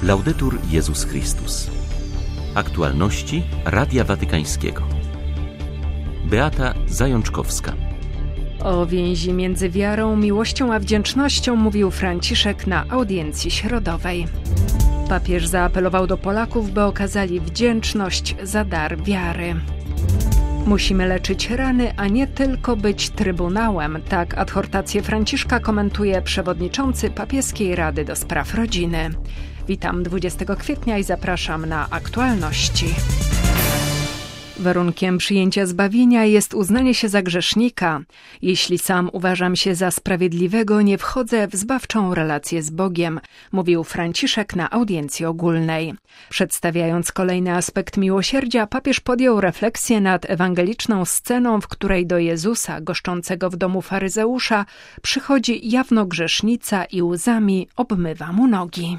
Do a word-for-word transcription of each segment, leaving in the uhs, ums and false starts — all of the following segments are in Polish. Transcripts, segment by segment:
Laudetur Jezus Chrystus. Aktualności Radia Watykańskiego. Beata Zajączkowska. O więzi między wiarą, miłością a wdzięcznością mówił Franciszek na audiencji środowej. Papież zaapelował do Polaków, by okazali wdzięczność za dar wiary. Musimy leczyć rany, a nie tylko być trybunałem. Tak adhortację Franciszka komentuje przewodniczący Papieskiej Rady do Spraw Rodziny. Witam dwudziestego kwietnia i zapraszam na aktualności. Warunkiem przyjęcia zbawienia jest uznanie się za grzesznika. Jeśli sam uważam się za sprawiedliwego, nie wchodzę w zbawczą relację z Bogiem, mówił Franciszek na audiencji ogólnej. Przedstawiając kolejny aspekt miłosierdzia, papież podjął refleksję nad ewangeliczną sceną, w której do Jezusa, goszczącego w domu faryzeusza, przychodzi jawno grzesznica i łzami obmywa mu nogi.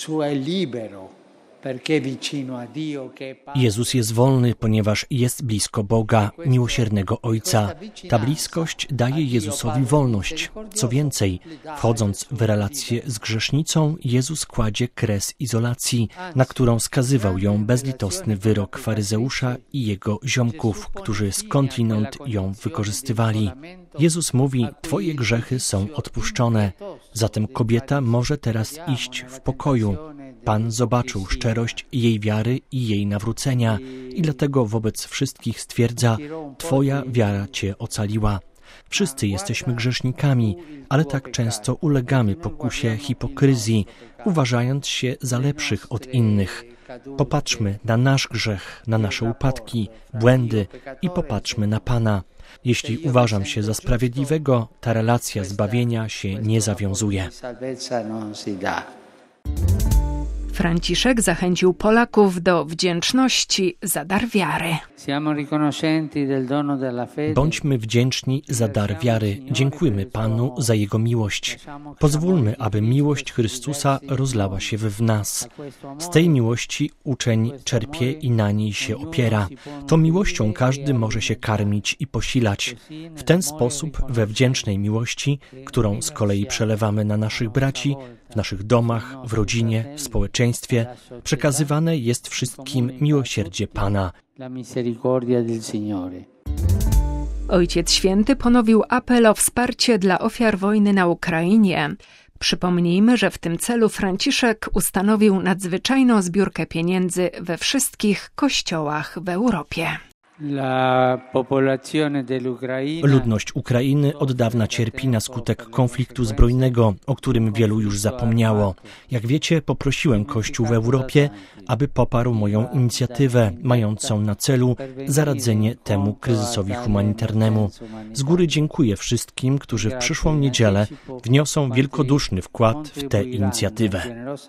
Jezus jest wolny, ponieważ jest blisko Boga, miłosiernego Ojca. Ta bliskość daje Jezusowi wolność. Co więcej, wchodząc w relację z grzesznicą, Jezus kładzie kres izolacji, na którą skazywał ją bezlitosny wyrok faryzeusza i jego ziomków, którzy skądinąd ją wykorzystywali. Jezus mówi: Twoje grzechy są odpuszczone. Zatem kobieta może teraz iść w pokoju. Pan zobaczył szczerość jej wiary i jej nawrócenia i dlatego wobec wszystkich stwierdza: Twoja wiara Cię ocaliła. Wszyscy jesteśmy grzesznikami, ale tak często ulegamy pokusie hipokryzji, uważając się za lepszych od innych. Popatrzmy na nasz grzech, na nasze upadki, błędy i popatrzmy na Pana. Jeśli uważam się za sprawiedliwego, ta relacja zbawienia się nie zawiązuje. Franciszek zachęcił Polaków do wdzięczności za dar wiary. Bądźmy wdzięczni za dar wiary. Dziękujmy Panu za Jego miłość. Pozwólmy, aby miłość Chrystusa rozlała się w nas. Z tej miłości uczeń czerpie i na niej się opiera. Tą miłością każdy może się karmić i posilać. W ten sposób, we wdzięcznej miłości, którą z kolei przelewamy na naszych braci, w naszych domach, w rodzinie, w społeczeństwie, przekazywane jest wszystkim miłosierdzie Pana. Ojciec Święty ponowił apel o wsparcie dla ofiar wojny na Ukrainie. Przypomnijmy, że w tym celu Franciszek ustanowił nadzwyczajną zbiórkę pieniędzy we wszystkich kościołach w Europie. Ludność Ukrainy od dawna cierpi na skutek konfliktu zbrojnego, o którym wielu już zapomniało. Jak wiecie, poprosiłem Kościół w Europie, aby poparł moją inicjatywę mającą na celu zaradzenie temu kryzysowi humanitarnemu. Z góry dziękuję wszystkim, którzy w przyszłą niedzielę wniosą wielkoduszny wkład w tę inicjatywę.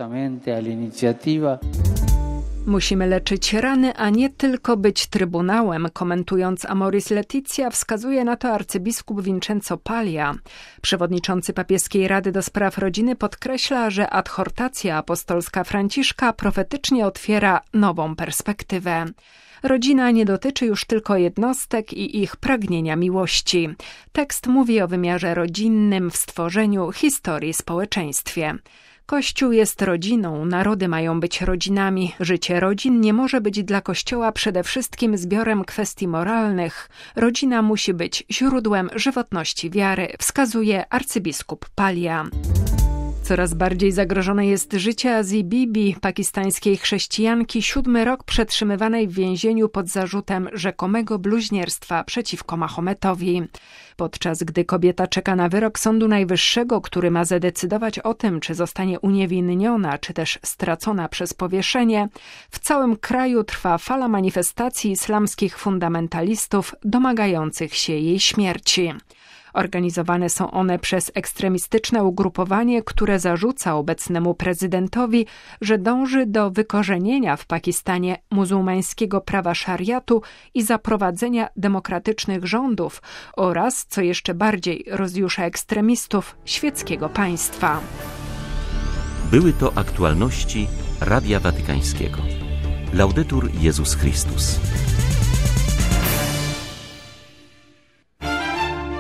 Musimy leczyć rany, a nie tylko być trybunałem, komentując Amoris Laetitia, wskazuje na to arcybiskup Vincenzo Paglia. Przewodniczący Papieskiej Rady do Spraw Rodziny podkreśla, że adhortacja apostolska Franciszka profetycznie otwiera nową perspektywę. Rodzina nie dotyczy już tylko jednostek i ich pragnienia miłości. Tekst mówi o wymiarze rodzinnym w stworzeniu historii społeczeństwie. Kościół jest rodziną, narody mają być rodzinami. Życie rodzin nie może być dla Kościoła przede wszystkim zbiorem kwestii moralnych. Rodzina musi być źródłem żywotności wiary, wskazuje arcybiskup Paglia. Coraz bardziej zagrożone jest życie Azii Bibi, pakistańskiej chrześcijanki, siódmy rok przetrzymywanej w więzieniu pod zarzutem rzekomego bluźnierstwa przeciwko Mahometowi. Podczas gdy kobieta czeka na wyrok Sądu Najwyższego, który ma zadecydować o tym, czy zostanie uniewinniona, czy też stracona przez powieszenie, w całym kraju trwa fala manifestacji islamskich fundamentalistów domagających się jej śmierci. Organizowane są one przez ekstremistyczne ugrupowanie, które zarzuca obecnemu prezydentowi, że dąży do wykorzenienia w Pakistanie muzułmańskiego prawa szariatu i zaprowadzenia demokratycznych rządów oraz, co jeszcze bardziej rozjusza ekstremistów, świeckiego państwa. Były to aktualności Radia Watykańskiego. Laudetur Jezus Chrystus.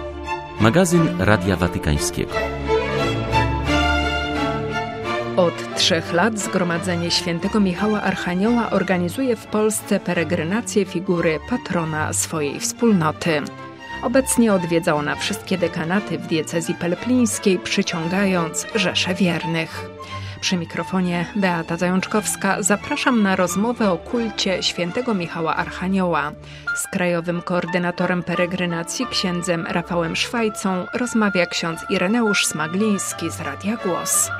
Magazyn Radia Watykańskiego. Od trzech lat Zgromadzenie Świętego Michała Archanioła organizuje w Polsce peregrinację figury patrona swojej wspólnoty. Obecnie odwiedza ona wszystkie dekanaty w diecezji pelplińskiej, przyciągając rzesze wiernych. Przy mikrofonie Beata Zajączkowska zapraszam na rozmowę o kulcie Świętego Michała Archanioła. Z krajowym koordynatorem peregrynacji, księdzem Rafałem Szwajcą, rozmawia ksiądz Ireneusz Smagliński z Radia Głos.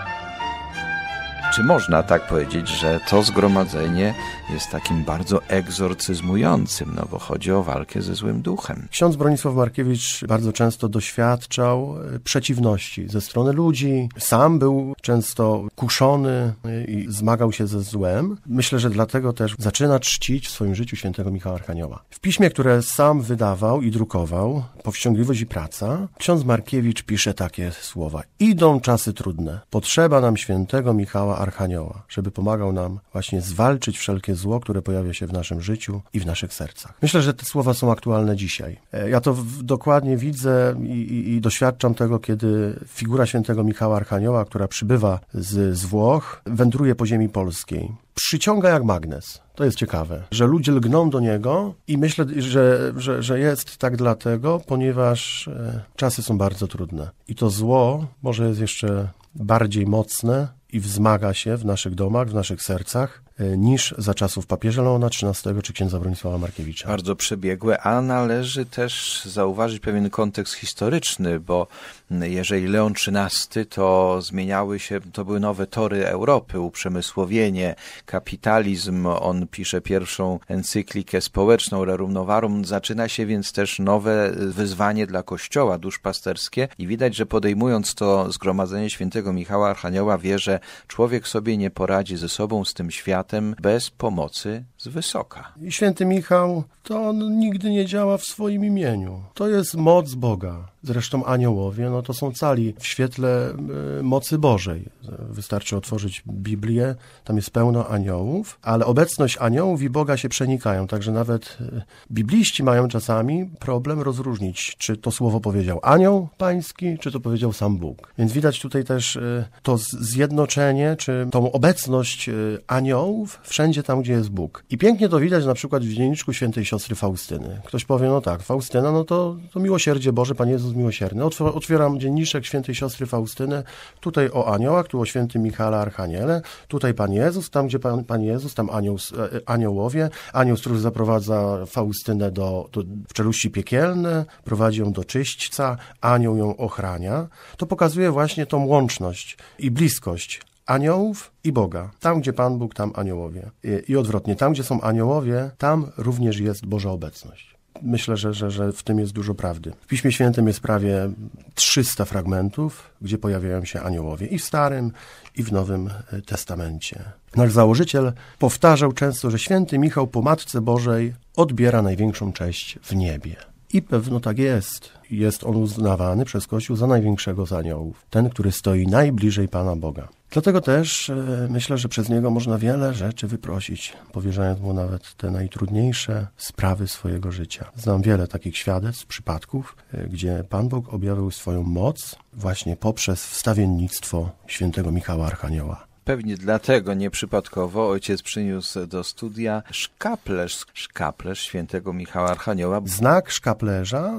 Czy można tak powiedzieć, że to zgromadzenie jest takim bardzo egzorcyzmującym, no bo chodzi o walkę ze złym duchem? Ksiądz Bronisław Markiewicz bardzo często doświadczał przeciwności ze strony ludzi. Sam był często kuszony i zmagał się ze złem. Myślę, że dlatego też zaczyna czcić w swoim życiu Świętego Michała Archanioła. W piśmie, które sam wydawał i drukował, Powściągliwość i praca, ksiądz Markiewicz pisze takie słowa. Idą czasy trudne. Potrzeba nam Świętego Michała Archanioła, żeby pomagał nam właśnie zwalczyć wszelkie zło, które pojawia się w naszym życiu i w naszych sercach. Myślę, że te słowa są aktualne dzisiaj. Ja to w, dokładnie widzę i, i, i doświadczam tego, kiedy figura Świętego Michała Archanioła, która przybywa z, z Włoch, wędruje po ziemi polskiej. Przyciąga jak magnes. To jest ciekawe, że ludzie lgną do niego i myślę, że, że, że jest tak dlatego, ponieważ e, czasy są bardzo trudne. I to zło może jest jeszcze bardziej mocne i wzmaga się w naszych domach, w naszych sercach, niż za czasów papieża Leona trzynastego czy księdza Bronisława Markiewicza. Bardzo przebiegłe, a należy też zauważyć pewien kontekst historyczny, bo jeżeli Leon trzynasty, to zmieniały się, to były nowe tory Europy, uprzemysłowienie, kapitalizm, on pisze pierwszą encyklikę społeczną, Rerum Novarum, zaczyna się więc też nowe wyzwanie dla Kościoła, duszpasterskie i widać, że podejmując to zgromadzenie Świętego Michała Archanioła wie, że człowiek sobie nie poradzi ze sobą, z tym światem, bez pomocy z wysoka. I Święty Michał, to on nigdy nie działa w swoim imieniu. To jest moc Boga. Zresztą aniołowie, no to są cali w świetle y, mocy Bożej. Wystarczy otworzyć Biblię, tam jest pełno aniołów, ale obecność aniołów i Boga się przenikają, także nawet y, bibliści mają czasami problem rozróżnić, czy to słowo powiedział anioł pański, czy to powiedział sam Bóg. Więc widać tutaj też y, to zjednoczenie, czy tą obecność y, aniołów wszędzie tam, gdzie jest Bóg. I pięknie to widać na przykład w dzienniczku świętej siostry Faustyny. Ktoś powie, no tak, Faustyna, no to, to miłosierdzie Boże, Pan Jezus miłosierny. Otwieram dzienniczek świętej siostry Faustyny, tutaj o aniołach, tu o świętym Michale Archaniele, tutaj Pan Jezus, tam gdzie Pan, Pan Jezus, tam anioł, aniołowie, anioł, który zaprowadza Faustynę do, do, w czeluści piekielne, prowadzi ją do czyśćca, anioł ją ochrania. To pokazuje właśnie tą łączność i bliskość aniołów i Boga. Tam, gdzie Pan Bóg, tam aniołowie. I, i odwrotnie, tam, gdzie są aniołowie, tam również jest Boża obecność. Myślę, że, że, że w tym jest dużo prawdy. W Piśmie Świętym jest prawie trzysta fragmentów, gdzie pojawiają się aniołowie i w Starym, i w Nowym Testamencie. Nasz założyciel powtarzał często, że Święty Michał po Matce Bożej odbiera największą cześć w niebie. I pewno tak jest. Jest on uznawany przez Kościół za największego z aniołów. Ten, który stoi najbliżej Pana Boga. Dlatego też e, myślę, że przez niego można wiele rzeczy wyprosić, powierzając mu nawet te najtrudniejsze sprawy swojego życia. Znam wiele takich świadectw, przypadków, e, gdzie Pan Bóg objawił swoją moc właśnie poprzez wstawiennictwo Świętego Michała Archanioła. Pewnie dlatego nieprzypadkowo ojciec przyniósł do studia szkaplerz, szkaplerz Świętego Michała Archanioła. Znak szkaplerza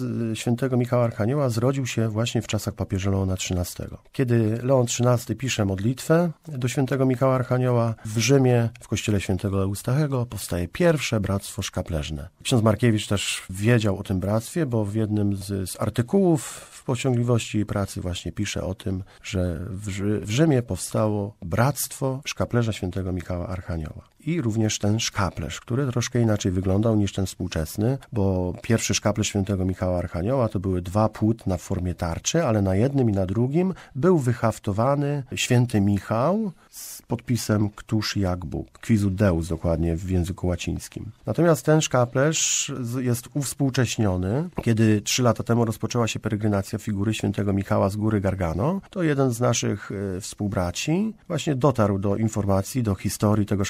z Świętego Michała Archanioła zrodził się właśnie w czasach papieża Leona trzynastego. Kiedy Leon trzynasty pisze modlitwę do Świętego Michała Archanioła, w Rzymie, w kościele Świętego Eustachego powstaje pierwsze bractwo szkaplerzne. Ksiądz Markiewicz też wiedział o tym bractwie, bo w jednym z, z artykułów w Powściągliwości i pracy właśnie pisze o tym, że w, w Rzymie powstało Bractwo Szkaplerza Świętego Michała Archanioła. I również ten szkaplerz, który troszkę inaczej wyglądał niż ten współczesny, bo pierwszy szkaplerz Świętego Michała Archanioła to były dwa płótna w formie tarczy, ale na jednym i na drugim był wyhaftowany Święty Michał z podpisem Któż jak Bóg. Quisut Deus dokładnie w języku łacińskim. Natomiast ten szkaplerz jest uwspółcześniony. Kiedy trzy lata temu rozpoczęła się peregrynacja figury Świętego Michała z góry Gargano, to jeden z naszych współbraci właśnie dotarł do informacji, do historii tego szkaplerza,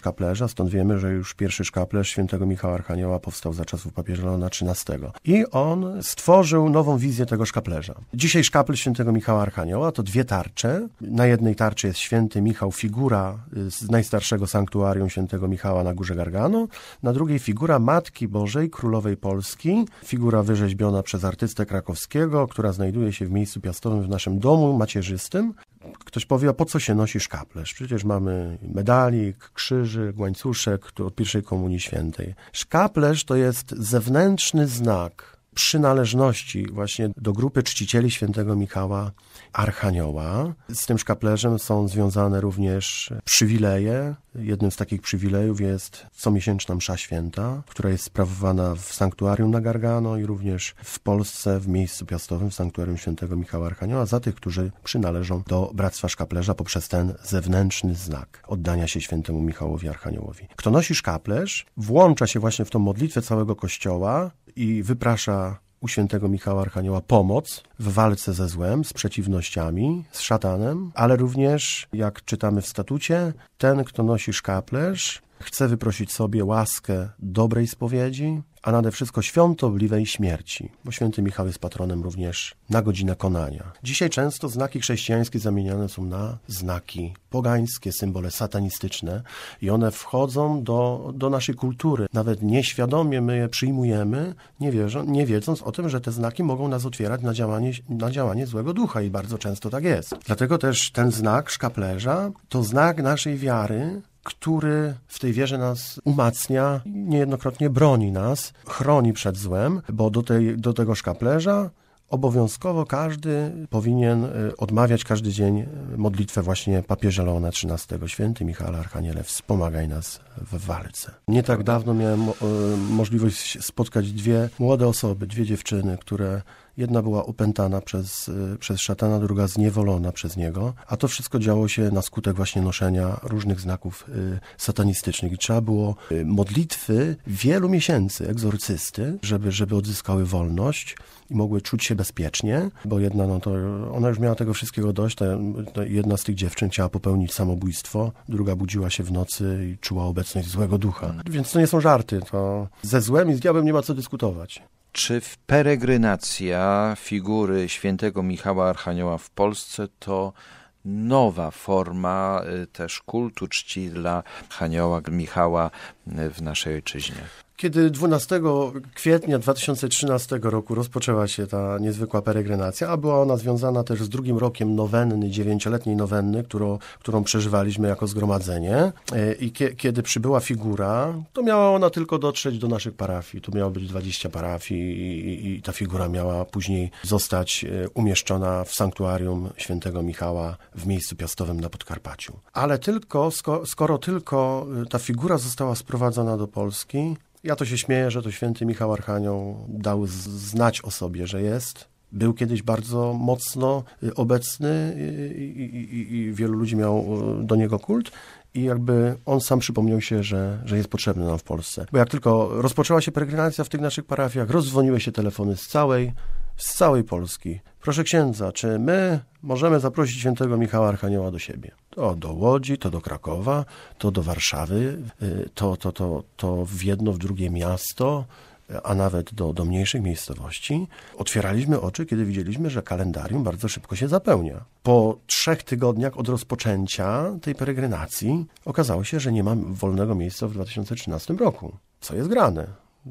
szkaplerza, stąd wiemy, że już pierwszy szkaplerz świętego Michała Archanioła powstał za czasów papieża Leona trzynastego. I on stworzył nową wizję tego szkaplerza. Dzisiaj szkaplerz świętego Michała Archanioła to dwie tarcze. Na jednej tarczy jest święty Michał, figura z najstarszego sanktuarium świętego Michała na Górze Gargano. Na drugiej figura Matki Bożej, Królowej Polski. Figura wyrzeźbiona przez artystę krakowskiego, która znajduje się w miejscu piastowym w naszym domu macierzystym. Ktoś powie, a po co się nosi szkaplerz? Przecież mamy medalik, krzyżyk, łańcuszek od pierwszej komunii świętej. Szkaplerz to jest zewnętrzny znak przynależności właśnie do grupy czcicieli świętego Michała Archanioła. Z tym szkaplerzem są związane również przywileje. Jednym z takich przywilejów jest comiesięczna msza święta, która jest sprawowana w sanktuarium na Gargano i również w Polsce w miejscu piastowym w sanktuarium świętego Michała Archanioła za tych, którzy przynależą do Bractwa Szkaplerza poprzez ten zewnętrzny znak oddania się świętemu Michałowi Archaniołowi. Kto nosi szkaplerz, włącza się właśnie w tą modlitwę całego Kościoła i wyprasza u świętego Michała Archanioła pomoc w walce ze złem, z przeciwnościami, z szatanem, ale również, jak czytamy w statucie, ten, kto nosi szkaplerz, chce wyprosić sobie łaskę dobrej spowiedzi, a nade wszystko świątobliwej śmierci, bo święty Michał jest patronem również na godzinę konania. Dzisiaj często znaki chrześcijańskie zamieniane są na znaki pogańskie, symbole satanistyczne i one wchodzą do, do naszej kultury. Nawet nieświadomie my je przyjmujemy, nie, wierzą, nie wiedząc o tym, że te znaki mogą nas otwierać na działanie, na działanie złego ducha i bardzo często tak jest. Dlatego też ten znak szkaplerza to znak naszej wiary, który w tej wierze nas umacnia, niejednokrotnie broni nas, chroni przed złem, bo do, tej, do tego szkaplerza obowiązkowo każdy powinien odmawiać każdy dzień modlitwę właśnie papieża Leona trzynastego. Święty Michale Archaniele, wspomagaj nas w walce. Nie tak dawno miałem możliwość spotkać dwie młode osoby, dwie dziewczyny, które jedna była opętana przez, przez szatana, druga zniewolona przez niego, a to wszystko działo się na skutek właśnie noszenia różnych znaków y, satanistycznych. I trzeba było y, modlitwy wielu miesięcy egzorcysty, żeby, żeby odzyskały wolność i mogły czuć się bezpiecznie, bo jedna, no to ona już miała tego wszystkiego dość, ta, ta jedna z tych dziewczyn chciała popełnić samobójstwo, druga budziła się w nocy i czuła obecność złego ducha. Więc to nie są żarty, to ze złem i z diabłem nie ma co dyskutować. Czy peregrinacja figury świętego Michała Archanioła w Polsce to nowa forma też kultu czci dla Archanioła Michała w naszej ojczyźnie? Kiedy dwunastego kwietnia dwa tysiące trzynastego roku rozpoczęła się ta niezwykła peregrinacja, a była ona związana też z drugim rokiem nowenny, dziewięcioletniej nowenny, którą, którą przeżywaliśmy jako zgromadzenie. I kie, kiedy przybyła figura, to miała ona tylko dotrzeć do naszych parafii. Tu miało być dwadzieścia parafii i, i, i ta figura miała później zostać umieszczona w sanktuarium świętego Michała w miejscu piastowym na Podkarpaciu. Ale tylko, skoro, skoro tylko ta figura została sprowadzona do Polski, ja to się śmieję, że to święty Michał Archanioł dał znać o sobie, że jest. Był kiedyś bardzo mocno obecny i, i, i, i wielu ludzi miało do niego kult. I jakby on sam przypomniał się, że, że jest potrzebny nam w Polsce. Bo jak tylko rozpoczęła się peregrinacja w tych naszych parafiach, rozdzwoniły się telefony z całej, z całej Polski. Proszę księdza, czy my możemy zaprosić świętego Michała Archanioła do siebie? To do Łodzi, to do Krakowa, to do Warszawy, to, to, to, to w jedno, w drugie miasto, a nawet do, do mniejszych miejscowości. Otwieraliśmy oczy, kiedy widzieliśmy, że kalendarium bardzo szybko się zapełnia. Po trzech tygodniach od rozpoczęcia tej peregrinacji okazało się, że nie ma wolnego miejsca w dwa tysiące trzynastym roku. Co jest grane?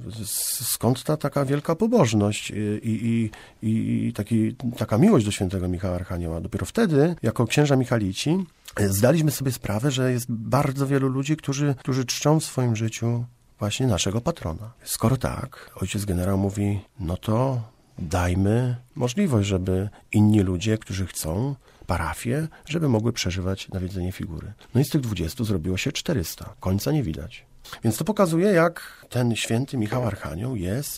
Skąd ta taka wielka pobożność i, i, i, i taki, taka miłość do świętego Michała Archanioła? Dopiero wtedy, jako księża michalici, zdaliśmy sobie sprawę, że jest bardzo wielu ludzi, którzy, którzy czczą w swoim życiu właśnie naszego patrona. Skoro tak, ojciec generał mówi, no to dajmy możliwość, żeby inni ludzie, którzy chcą, parafie, żeby mogły przeżywać nawiedzenie figury. No i z tych dwudziestu zrobiło się czterysta. Końca nie widać. Więc to pokazuje, jak ten święty Michał Archanioł jest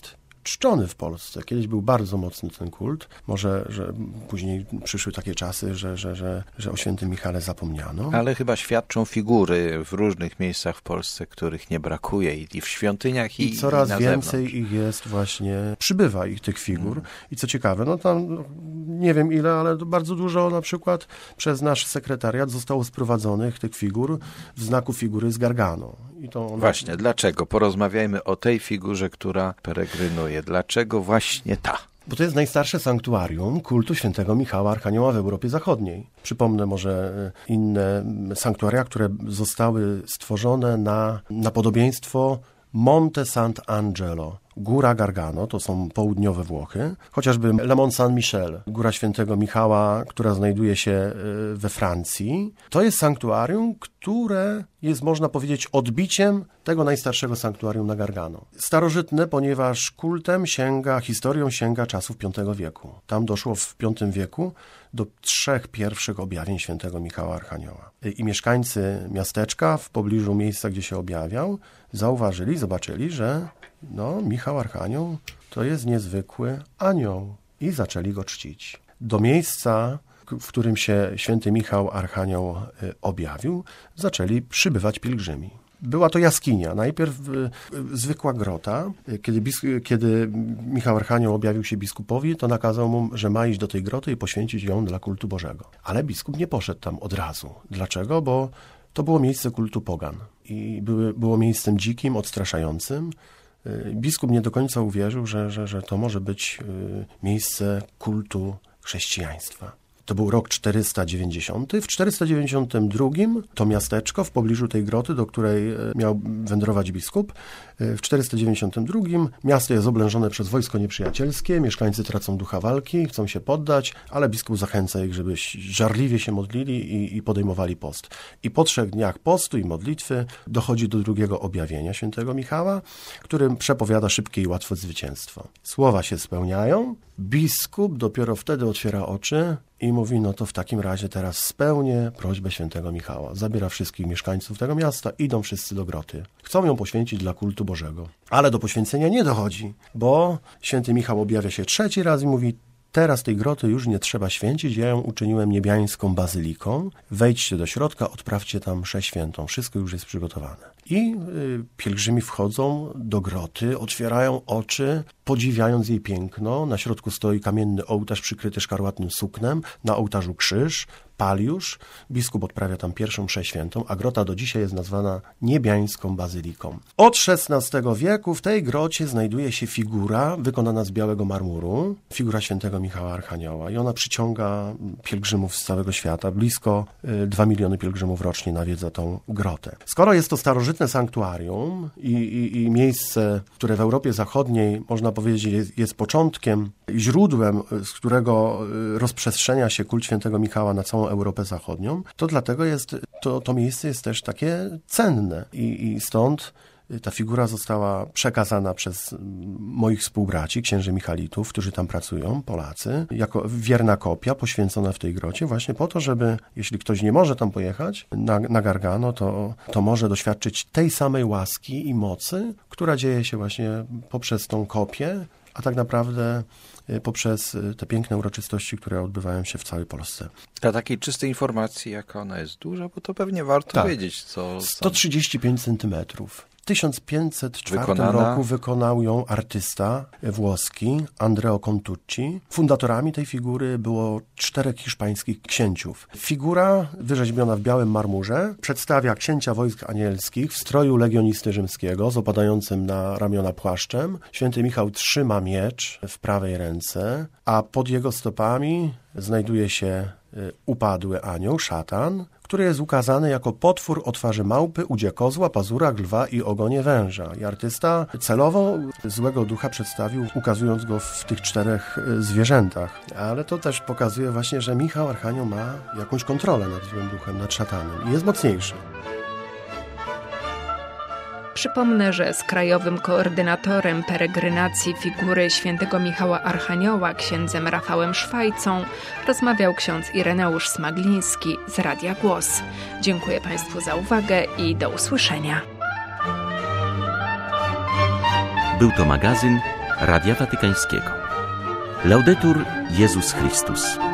czczony w Polsce. Kiedyś był bardzo mocny ten kult. Może, że później przyszły takie czasy, że, że, że, że o świętym Michale zapomniano. Ale chyba świadczą figury w różnych miejscach w Polsce, których nie brakuje i w świątyniach, i, I coraz i na więcej zewnątrz. ich jest właśnie, przybywa ich tych figur. I co ciekawe, no tam no, nie wiem ile, ale bardzo dużo na przykład przez nasz sekretariat zostało sprowadzonych tych figur w znaku figury z Gargano. I to ona... Właśnie, dlaczego? Porozmawiajmy o tej figurze, która peregrynuje. Dlaczego właśnie ta? Bo to jest najstarsze sanktuarium kultu świętego Michała Archanioła w Europie Zachodniej. Przypomnę może inne sanktuaria, które zostały stworzone na, na podobieństwo Monte Sant'Angelo, Góra Gargano, to są południowe Włochy, chociażby Le Mont Saint-Michel, Góra Świętego Michała, która znajduje się we Francji. To jest sanktuarium, które jest, można powiedzieć, odbiciem tego najstarszego sanktuarium na Gargano. Starożytne, ponieważ kultem sięga, historią sięga czasów piątego wieku. Tam doszło w piątym wieku do trzech pierwszych objawień świętego Michała Archanioła. I mieszkańcy miasteczka w pobliżu miejsca, gdzie się objawiał, zauważyli, zobaczyli, że no, Michał Archanioł to jest niezwykły anioł i zaczęli go czcić. Do miejsca, w którym się święty Michał Archanioł objawił, zaczęli przybywać pielgrzymi. Była to jaskinia. Najpierw y, y, zwykła grota. Kiedy, bis, kiedy Michał Archanioł objawił się biskupowi, to nakazał mu, że ma iść do tej groty i poświęcić ją dla kultu Bożego. Ale biskup nie poszedł tam od razu. Dlaczego? Bo to było miejsce kultu pogan. I były, było miejscem dzikim, odstraszającym. Biskup nie do końca uwierzył, że, że, że to może być miejsce kultu chrześcijaństwa. To był rok czterysta dziewięćdziesiąty. W czterysta dziewięćdziesiątym drugim to miasteczko w pobliżu tej groty, do której miał wędrować biskup. W czterysta dziewięćdziesiątym drugim miasto jest oblężone przez wojsko nieprzyjacielskie, mieszkańcy tracą ducha walki, chcą się poddać, ale biskup zachęca ich, żeby żarliwie się modlili i, i podejmowali post. I po trzech dniach postu i modlitwy dochodzi do drugiego objawienia świętego Michała, którym przepowiada szybkie i łatwe zwycięstwo. Słowa się spełniają, biskup dopiero wtedy otwiera oczy i mówi, no to w takim razie teraz spełnię prośbę świętego Michała. Zabiera wszystkich mieszkańców tego miasta, idą wszyscy do groty. Chcą ją poświęcić dla kultu Bożego. Ale do poświęcenia nie dochodzi, bo święty Michał objawia się trzeci raz i mówi, teraz tej groty już nie trzeba święcić, ja ją uczyniłem niebiańską bazyliką. Wejdźcie do środka, odprawcie tam mszę świętą. Wszystko już jest przygotowane. I y, pielgrzymi wchodzą do groty, otwierają oczy, podziwiając jej piękno. Na środku stoi kamienny ołtarz przykryty szkarłatnym suknem, na ołtarzu krzyż, paliusz. Biskup odprawia tam pierwszą mszę świętą, a grota do dzisiaj jest nazwana niebiańską bazyliką. Od szesnastego wieku w tej grocie znajduje się figura wykonana z białego marmuru, figura świętego Michała Archanioła i ona przyciąga pielgrzymów z całego świata. Blisko dwa miliony pielgrzymów rocznie nawiedza tą grotę. Skoro jest to starożytne sanktuarium i, i, i miejsce, które w Europie Zachodniej, można powiedzieć, jest, jest początkiem, źródłem, z którego rozprzestrzenia się kult świętego Michała na całą Europę Zachodnią, to dlatego jest, to, to miejsce jest też takie cenne i, i stąd ta figura została przekazana przez moich współbraci, księży Michalitów, którzy tam pracują, Polacy, jako wierna kopia poświęcona w tej grocie właśnie po to, żeby, jeśli ktoś nie może tam pojechać na, na Gargano, to, to może doświadczyć tej samej łaski i mocy, która dzieje się właśnie poprzez tą kopię, a tak naprawdę poprzez te piękne uroczystości, które odbywają się w całej Polsce. Dla takiej czystej informacji, jaka ona jest duża, bo to pewnie warto tak. wiedzieć, co... sto trzydzieści pięć centymetrów. W tysiąc pięćset czwartym Wykonana. roku wykonał ją artysta włoski Andrea Contucci. Fundatorami tej figury było czterech hiszpańskich księciów. Figura, wyrzeźbiona w białym marmurze, przedstawia księcia wojsk anielskich w stroju legionisty rzymskiego z opadającym na ramiona płaszczem. Święty Michał trzyma miecz w prawej ręce, a pod jego stopami znajduje się upadły anioł, szatan, który jest ukazany jako potwór o twarzy małpy, udzie kozła, pazurach lwa i ogonie węża. I artysta celowo złego ducha przedstawił, ukazując go w tych czterech zwierzętach. Ale to też pokazuje właśnie, że Michał Archanioł ma jakąś kontrolę nad złym duchem, nad szatanem i jest mocniejszy. Przypomnę, że z krajowym koordynatorem peregrynacji figury świętego Michała Archanioła, księdzem Rafałem Szwajcą, rozmawiał ksiądz Ireneusz Smagliński z Radia Głos. Dziękuję Państwu za uwagę i do usłyszenia. Był to magazyn Radia Watykańskiego. Laudetur Jezus Chrystus.